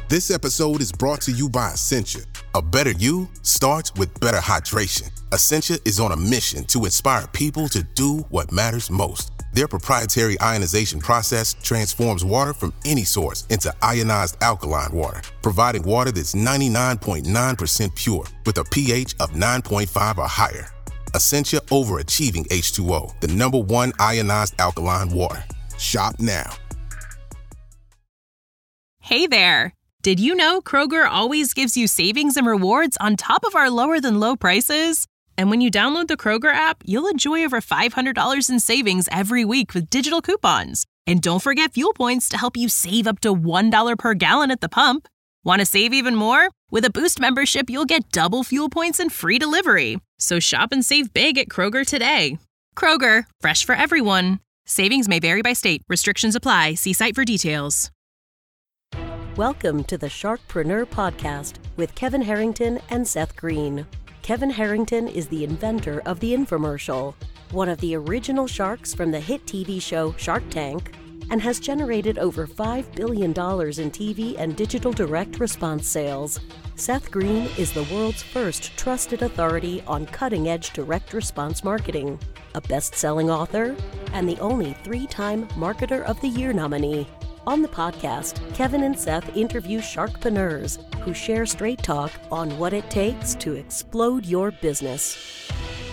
This episode is brought to you by Essentia. A better you starts with better hydration. Essentia is on a mission to inspire people to do what matters most. Their proprietary ionization process transforms water from any source into ionized alkaline water, providing water that's 99.9% pure with a pH of 9.5 or higher. Essentia overachieving H2O, the #1 ionized alkaline water. Shop now. Hey there! Did you know Kroger always gives you savings and rewards on top of our lower-than-low prices? And when you download the Kroger app, you'll enjoy over $500 in savings every week with digital coupons. And don't forget fuel points to help you save up to $1 per gallon at the pump. Want to save even more? With a Boost membership, you'll get double fuel points and free delivery. So shop and save big at Kroger today. Kroger, fresh for everyone. Savings may vary by state. Restrictions apply. See site for details. Welcome to the Sharkpreneur Podcast with Kevin Harrington and Seth Green. Kevin Harrington is the inventor of the infomercial, one of the original sharks from the hit TV show Shark Tank, and has generated over $5 billion in TV and digital direct response sales. Seth Green is the world's first trusted authority on cutting-edge direct response marketing, a best-selling author, and the only 3-time Marketer of the Year nominee. On the podcast, Kevin and Seth interview sharkpreneurs who share straight talk on what it takes to explode your business.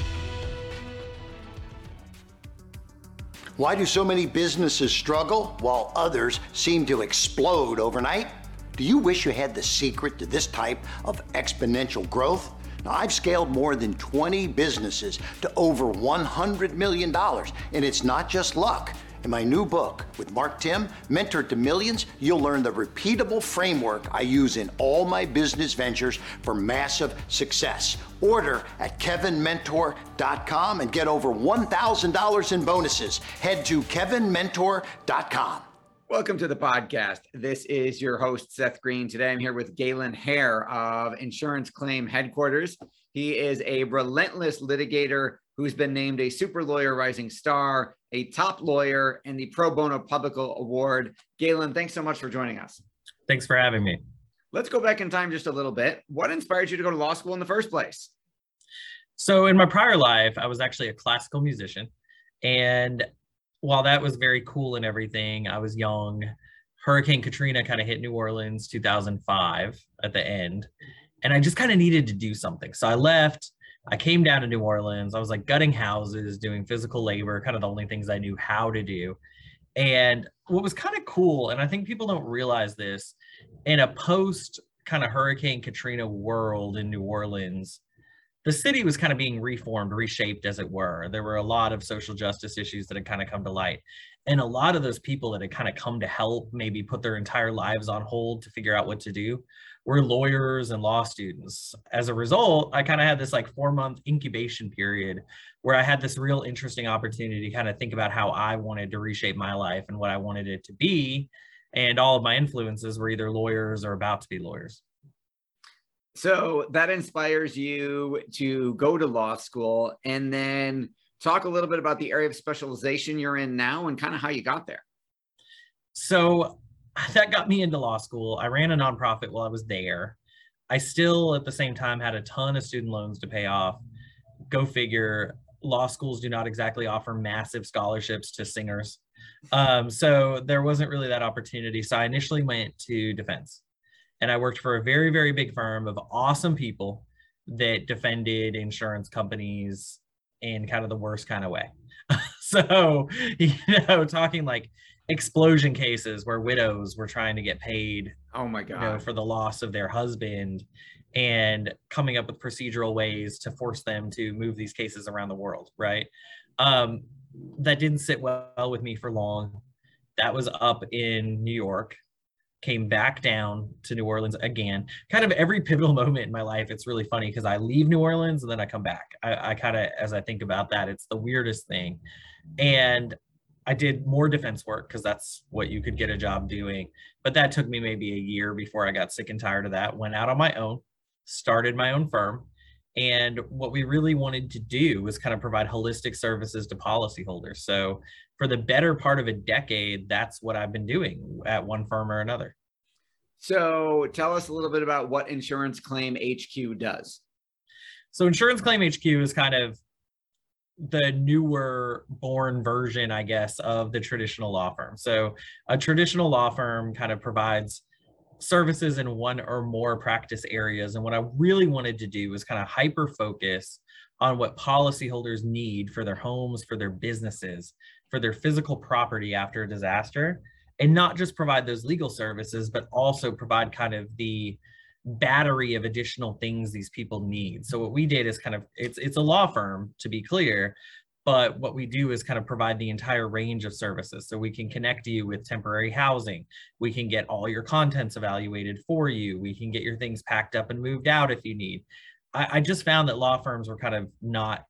Why do so many businesses struggle while others seem to explode overnight? Do you wish you had the secret to this type of exponential growth? Now, I've scaled more than 20 businesses to over $100 million, and it's not just luck. In my new book with Mark Timm, Mentor to Millions, you'll learn the repeatable framework I use in all my business ventures for massive success. Order at kevinmentor.com and get over $1,000 in bonuses. Head to kevinmentor.com. Welcome to the podcast. This is your host, Seth Green. Today I'm here with Galen Hare of Insurance Claim Headquarters. He is a relentless litigator who's been named a Super Lawyer Rising Star, a top lawyer, and the Pro Bono Publico Award. Galen, thanks so much for joining us. Thanks for having me. Let's go back in time just a little bit. What inspired you to go to law school in the first place? So in my prior life, I was actually a classical musician. And while that was very cool and everything, I was young. Hurricane Katrina kind of hit New Orleans 2005 at the end. And I just kind of needed to do something. So I left. I came down to New Orleans. I was like gutting houses, doing physical labor, kind of the only things I knew how to do. And what was kind of cool, and I think people don't realize this, in a post kind of Hurricane Katrina world in New Orleans, the city was kind of being reformed, reshaped as it were. There were a lot of social justice issues that had kind of come to light. And a lot of those people that had kind of come to help, maybe put their entire lives on hold to figure out what to do, were lawyers and law students. As a result, I kind of had this like 4-month incubation period where I had this real interesting opportunity to kind of think about how I wanted to reshape my life and what I wanted it to be. And all of my influences were either lawyers or about to be lawyers. So that inspires you to go to law school, and then talk a little bit about the area of specialization you're in now and kind of how you got there. So that got me into law school. I ran a nonprofit while I was there. I still, at the same time, had a ton of student loans to pay off. Go figure, law schools do not exactly offer massive scholarships to singers. So there wasn't really that opportunity. So I initially went to defense. And I worked for a very, very big firm of awesome people that defended insurance companies in kind of the worst kind of way. So, talking like explosion cases where widows were trying to get paid, oh my God, for the loss of their husband, and coming up with procedural ways to force them to move these cases around the world, right? That didn't sit well with me for long. That was up in New York. Came back down to New Orleans again. Kind of every pivotal moment in my life, it's really funny because I leave New Orleans and then I come back. I kind of, as I think about that, it's the weirdest thing. And I did more defense work because that's what you could get a job doing. But that took me maybe a year before I got sick and tired of that. Went out on my own, started my own firm. And what we really wanted to do was kind of provide holistic services to policyholders. So for the better part of a decade, that's what I've been doing at one firm or another. So tell us a little bit about what Insurance Claim HQ does. So Insurance Claim HQ is kind of the newer born version, I guess, of the traditional law firm. So a traditional law firm kind of provides services in one or more practice areas. And what I really wanted to do was kind of hyper focus on what policyholders need for their homes, for their businesses, for their physical property after a disaster, and not just provide those legal services, but also provide kind of the battery of additional things these people need. So what we did is kind of, it's a law firm, to be clear, but what we do is kind of provide the entire range of services. So we can connect you with temporary housing. We can get all your contents evaluated for you. We can get your things packed up and moved out if you need. I just found that law firms were kind of not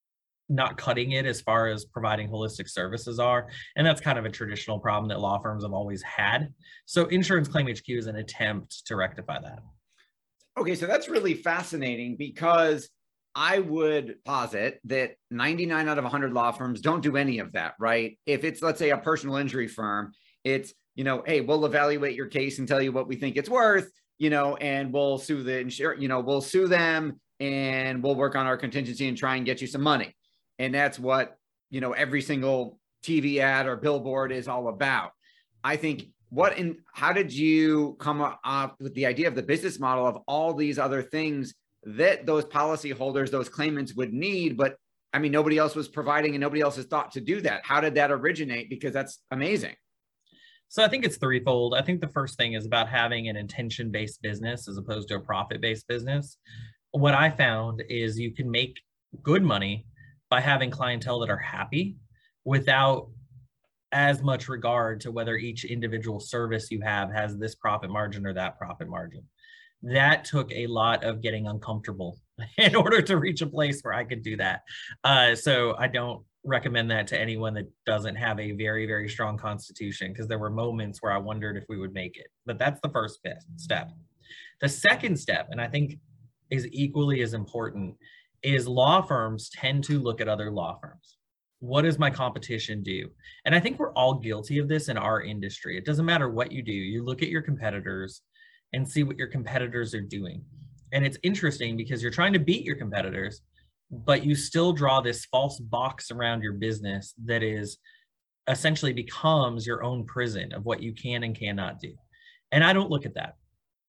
cutting it as far as providing holistic services are. And that's kind of a traditional problem that law firms have always had. So Insurance Claim HQ is an attempt to rectify that. Okay, so that's really fascinating, because I would posit that 99 out of 100 law firms don't do any of that, right? If it's, let's say, a personal injury firm, it's, hey, we'll evaluate your case and tell you what we think it's worth, and we'll sue the insurer, we'll sue them and we'll work on our contingency and try and get you some money. And that's what, every single TV ad or billboard is all about. I think how did you come up with the idea of the business model of all these other things that those policyholders, those claimants would need, but I mean, nobody else was providing and nobody else has thought to do that? How did that originate? Because that's amazing. So I think it's threefold. I think the first thing is about having an intention-based business as opposed to a profit-based business. What I found is you can make good money by having clientele that are happy without as much regard to whether each individual service you have has this profit margin or that profit margin. That took a lot of getting uncomfortable in order to reach a place where I could do that. So I don't recommend that to anyone that doesn't have a very, very strong constitution, because there were moments where I wondered if we would make it. But that's the first step. The second step, and I think is equally as important, is law firms tend to look at other law firms. What does my competition do? And I think we're all guilty of this in our industry. It doesn't matter what you do. You look at your competitors and see what your competitors are doing. And it's interesting because you're trying to beat your competitors, but you still draw this false box around your business that is essentially becomes your own prison of what you can and cannot do. And I don't look at that.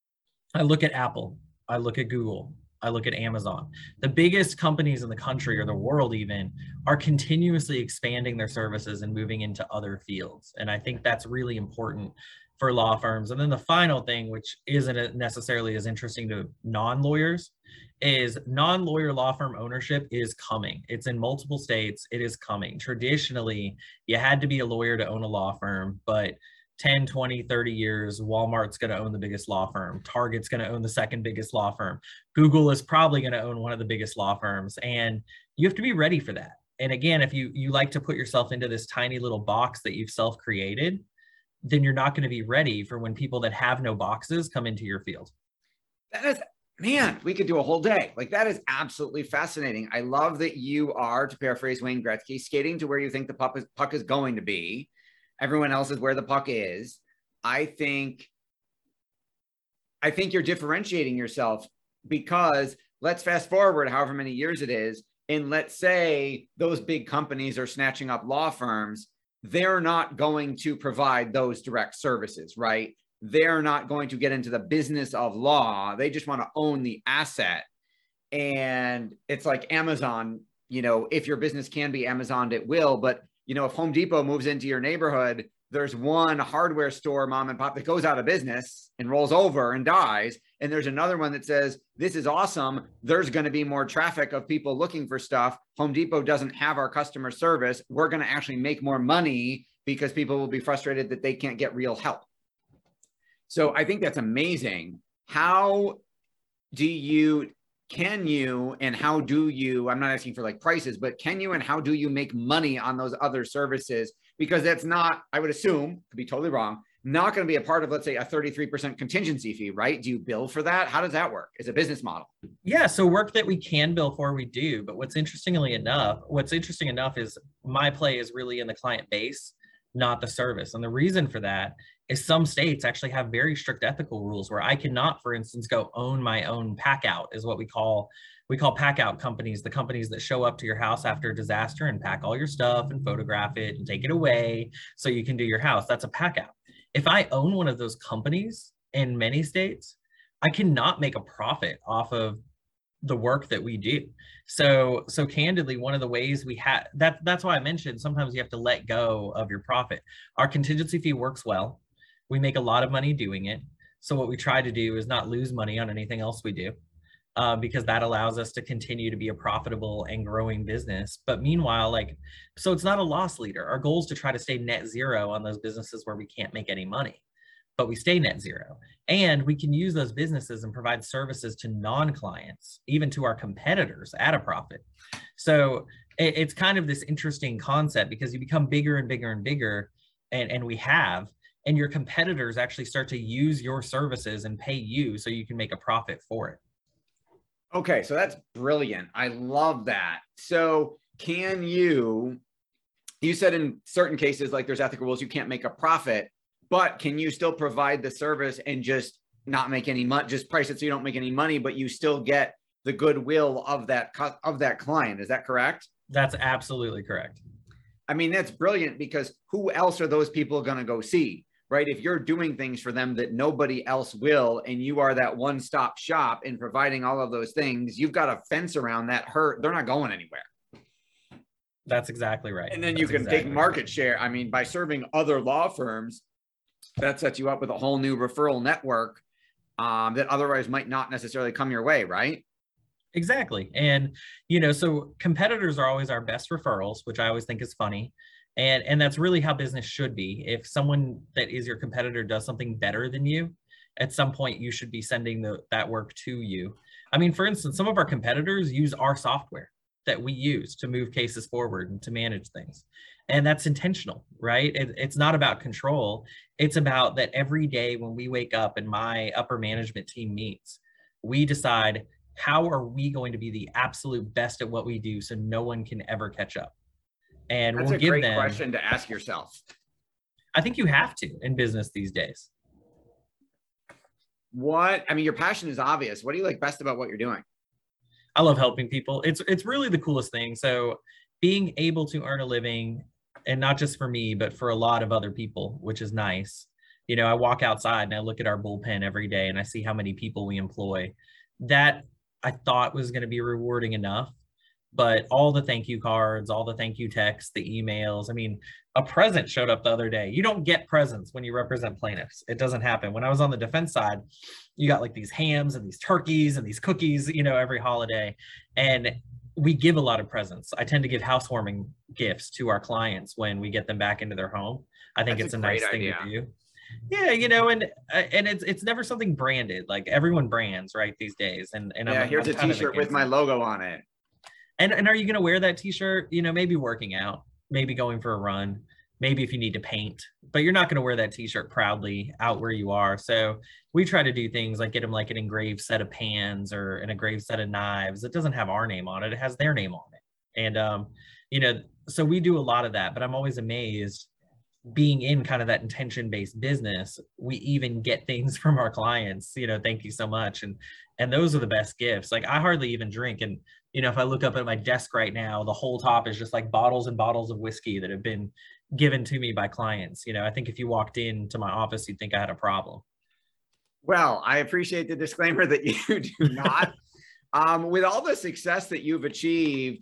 I look at Apple. I look at Google. I look at Amazon. The biggest companies in the country, or the world even, are continuously expanding their services and moving into other fields. And I think that's really important for law firms. And then the final thing, which isn't necessarily as interesting to non-lawyers, is non-lawyer law firm ownership is coming. It's in multiple states. It is coming. Traditionally, you had to be a lawyer to own a law firm, but 10, 20, 30 years, Walmart's going to own the biggest law firm. Target's going to own the second biggest law firm. Google is probably going to own one of the biggest law firms. And you have to be ready for that. And again, if you like to put yourself into this tiny little box that you've self-created, then you're not going to be ready for when people that have no boxes come into your field. That is, man, we could do a whole day. Like, that is absolutely fascinating. I love that you are, to paraphrase Wayne Gretzky, skating to where you think the puck is going to be. Everyone else is where the puck is. I think you're differentiating yourself, because let's fast forward however many years it is, and let's say those big companies are snatching up law firms. They're not going to provide those direct services, right? They're not going to get into the business of law. They just want to own the asset. And it's like Amazon, if your business can be Amazoned, it will. But, if Home Depot moves into your neighborhood, there's one hardware store, mom and pop, that goes out of business and rolls over and dies. And there's another one that says, this is awesome. There's going to be more traffic of people looking for stuff. Home Depot doesn't have our customer service. We're going to actually make more money because people will be frustrated that they can't get real help. So I think that's amazing. How do you, and how do you, I'm not asking for like prices, but can you and how do you make money on those other services? Because that's not, I would assume, could be totally wrong, not going to be a part of, let's say, a 33% contingency fee, right? Do you bill for that? How does that work as a business model? Yeah, so work that we can bill for, we do. But what's interesting enough is my play is really in the client base, not the service. And the reason for that is some states actually have very strict ethical rules where I cannot, for instance, go own my own pack out, is what we call pack out companies, the companies that show up to your house after a disaster and pack all your stuff and photograph it and take it away so you can do your house. That's a pack out. If I own one of those companies in many states, I cannot make a profit off of the work that we do. So candidly, one of the ways we have that's why I mentioned sometimes you have to let go of your profit. Our contingency fee works well. We make a lot of money doing it. So what we try to do is not lose money on anything else we do, because that allows us to continue to be a profitable and growing business. But meanwhile, so it's not a loss leader. Our goal is to try to stay net zero on those businesses where we can't make any money, but we stay net zero. And we can use those businesses and provide services to non-clients, even to our competitors at a profit. So it's kind of this interesting concept because you become bigger and bigger and bigger, and your competitors actually start to use your services and pay you so you can make a profit for it. Okay, so that's brilliant. I love that. So can you said in certain cases, like there's ethical rules, you can't make a profit, but can you still provide the service and just not make any money, just price it so you don't make any money, but you still get the goodwill of that client? Is that correct? That's absolutely correct. I mean, that's brilliant because who else are those people going to go see? Right? If you're doing things for them that nobody else will, and you are that one-stop shop in providing all of those things, you've got a fence around that they're not going anywhere. That's exactly right. And then you can take market share. I mean, by serving other law firms, that sets you up with a whole new referral network that otherwise might not necessarily come your way, right? Exactly. And, so competitors are always our best referrals, which I always think is funny. And that's really how business should be. If someone that is your competitor does something better than you, at some point you should be sending that work to you. I mean, for instance, some of our competitors use our software that we use to move cases forward and to manage things. And that's intentional, right? It's not about control. It's about that every day when we wake up and my upper management team meets, we decide, how are we going to be the absolute best at what we do so no one can ever catch up? And that's a great question to ask yourself. I think you have to in business these days. Your passion is obvious. What do you like best about what you're doing? I love helping people. It's really the coolest thing. So being able to earn a living, and not just for me, but for a lot of other people, which is nice. I walk outside and I look at our bullpen every day and I see how many people we employ. That I thought was going to be rewarding enough. But all the thank you cards, all the thank you texts, the emails. I mean, a present showed up the other day. You don't get presents when you represent plaintiffs. It doesn't happen. When I was on the defense side, you got like these hams and these turkeys and these cookies, every holiday. And we give a lot of presents. I tend to give housewarming gifts to our clients when we get them back into their home. I think it's a nice thing to do. Yeah, and it's never something branded. Like everyone brands, right, these days. And here's a t-shirt with my logo on it. And are you going to wear that t-shirt? Maybe working out, maybe going for a run, maybe if you need to paint, but you're not going to wear that t-shirt proudly out where you are. So we try to do things like get them like an engraved set of pans or an engraved set of knives. It doesn't have our name on it. It has their name on it. And, so we do a lot of that, but I'm always amazed being in kind of that intention-based business, we even get things from our clients, thank you so much. And those are the best gifts. Like I hardly even drink. And, if I look up at my desk right now, the whole top is just like bottles and bottles of whiskey that have been given to me by clients. I think if you walked into my office, you'd think I had a problem. Well, I appreciate the disclaimer that you do not. With all the success that you've achieved,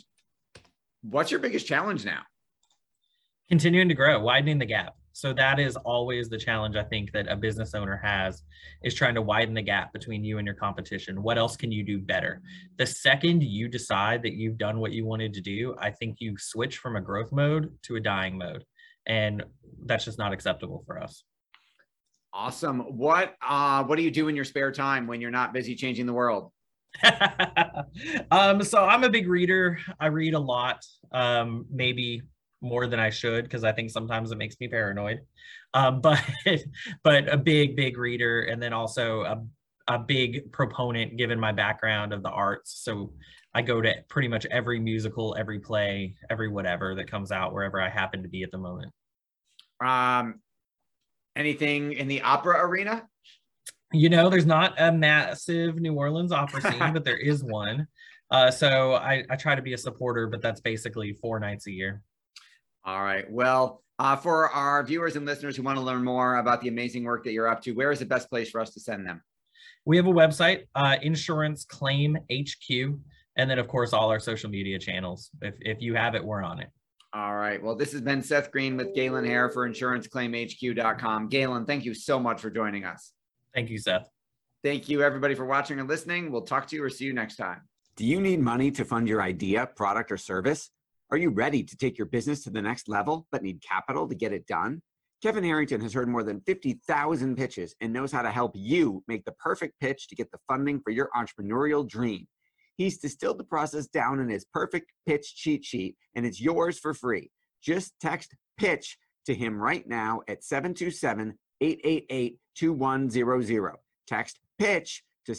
what's your biggest challenge now? Continuing to grow, widening the gap. So that is always the challenge I think that a business owner has, is trying to widen the gap between you and your competition. What else can you do better? The second you decide that you've done what you wanted to do, I think you switch from a growth mode to a dying mode. And that's just not acceptable for us. Awesome. What do you do in your spare time when you're not busy changing the world? So I'm a big reader. I read a lot, maybe more than I should, because I think sometimes it makes me paranoid. But a big reader, and then also a big proponent given my background of the arts. So I go to pretty much every musical, every play, every whatever that comes out wherever I happen to be at the moment. Anything in the opera arena? There's not a massive New Orleans opera scene, but there is one. So I try to be a supporter, but that's basically 4 nights a year. All right. Well, for our viewers and listeners who want to learn more about the amazing work that you're up to, where is the best place for us to send them? We have a website, Insurance Claim HQ, and then, of course, all our social media channels. If you have it, we're on it. All right. Well, this has been Seth Green with Galen Hare for insuranceclaimhq.com. Galen, thank you so much for joining us. Thank you, Seth. Thank you, everybody, for watching and listening. We'll talk to you or see you next time. Do you need money to fund your idea, product, or service? Are you ready to take your business to the next level, but need capital to get it done? Kevin Harrington has heard more than 50,000 pitches and knows how to help you make the perfect pitch to get the funding for your entrepreneurial dream. He's distilled the process down in his perfect pitch cheat sheet, and it's yours for free. Just text PITCH to him right now at 727-888-2100. Text PITCH to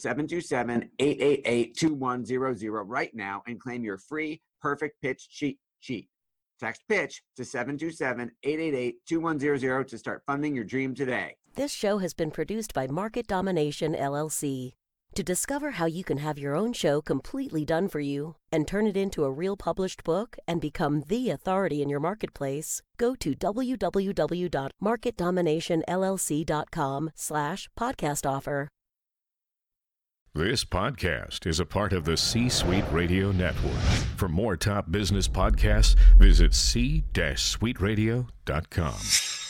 727-888-2100 right now and claim your free perfect pitch cheat sheet. Text PITCH to 727-888-2100 to start funding your dream today. This show has been produced by Market Domination, LLC. To discover how you can have your own show completely done for you and turn it into a real published book and become the authority in your marketplace, go to www.marketdominationllc.com/podcast offer. This podcast is a part of the C-Suite Radio Network. For more top business podcasts, visit c-suiteradio.com.